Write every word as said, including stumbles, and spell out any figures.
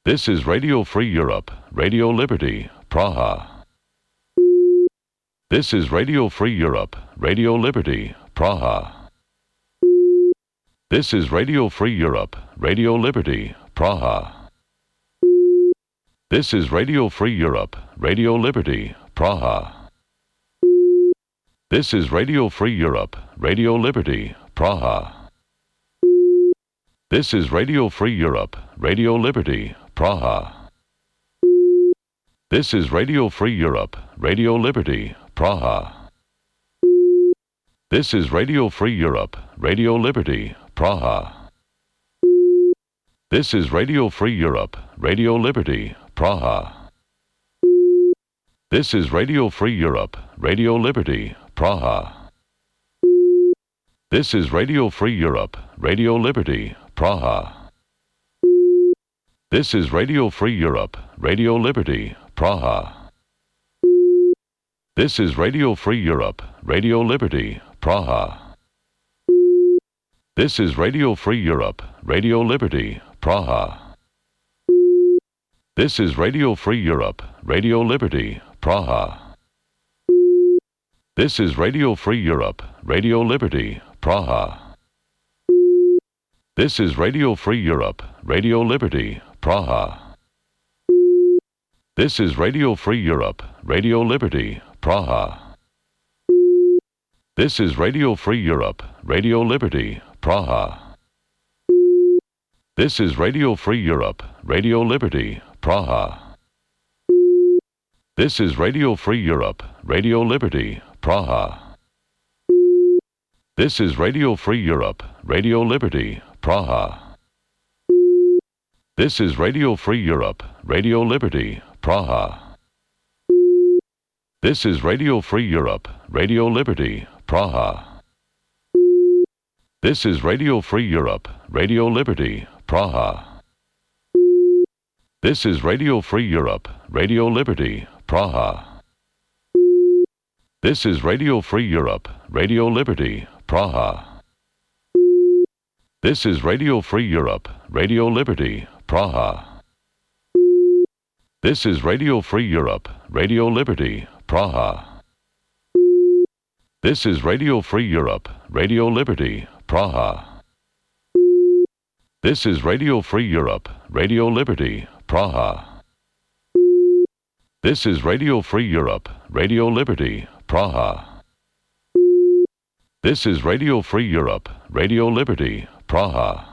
This is Radio Free Europe, Radio Liberty, Praha. This is Radio Free Europe, Radio Liberty, Praha. This is Radio Free Europe, Radio Liberty, Praha. This is Radio Free Europe, Radio Liberty, Praha. This is Radio Free Europe, Radio Liberty, Praha. This is Radio Free Europe, Radio Liberty, Praha. This is Radio Free Europe, Radio Liberty, Praha. This is Radio Free Europe, Radio Liberty, Praha. This is Radio Free Europe, Radio Liberty, Praha. This is Radio Free Europe, Radio Liberty, Praha. This is Radio Free Europe, Radio Liberty, Praha. This is Radio Free Europe, Radio Liberty, Praha. This is Radio Free Europe, Radio Liberty, Praha. This is Radio Free Europe, Radio Liberty, Praha. This is Radio Free Europe, Radio Liberty, Praha. This is Radio Free Europe, Radio Liberty, Praha. This is Radio Free Europe, Radio Liberty, Praha. This is Radio Free Europe, Radio Liberty, Praha. This is Radio Free Europe, Radio Liberty, Praha. This is Radio Free Europe, Radio Liberty, Praha. This is Radio Free Europe, Radio Liberty, Praha. This is Radio Free Europe, Radio Liberty, Praha. This is Radio Free Europe, Radio Liberty, Praha. This is Radio Free Europe, Radio Liberty, Praha. This is Radio Free Europe, Radio Liberty, Praha. This is Radio Free Europe, Radio Liberty, Praha. This is Radio Free Europe, Radio Liberty, Praha. This is Radio Free Europe, Radio Liberty, Praha. This is Radio Free Europe, Radio Liberty, Praha. This is Radio Free Europe, Radio Liberty, Praha. This is Radio Free Europe, Radio Liberty, Praha. This is Radio Free Europe, Radio Liberty, Praha. This is Radio Free Europe, Radio Liberty, Praha.